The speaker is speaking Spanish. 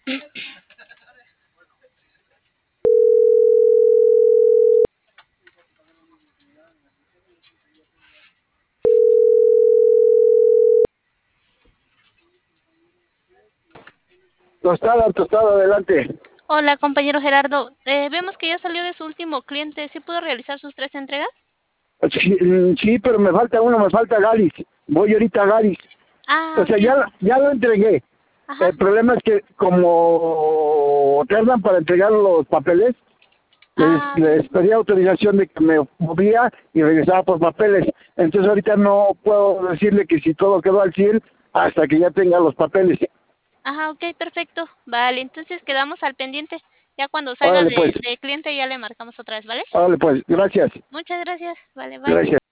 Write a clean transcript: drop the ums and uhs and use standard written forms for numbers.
Tostada, tostada, adelante. Hola, compañero Gerardo. Vemos que ya salió de su último cliente. ¿Sí pudo realizar sus 3 entregas? Sí, sí, pero me falta uno, me falta Garis. Voy ahorita a Garis. Ah, O sea, ok. ya lo entregué. Ajá. El problema es que como tardan para entregar los papeles, Ah, ok. les pedí autorización de que me movía y regresaba por papeles. Entonces ahorita no puedo decirle que si todo quedó al 100 hasta que ya tenga los papeles. Ajá, ok, perfecto. Vale, entonces quedamos al pendiente. Ya cuando salga Órale pues, de cliente ya le marcamos otra vez, ¿vale? órale pues, gracias. Muchas gracias. Vale, bye. Gracias.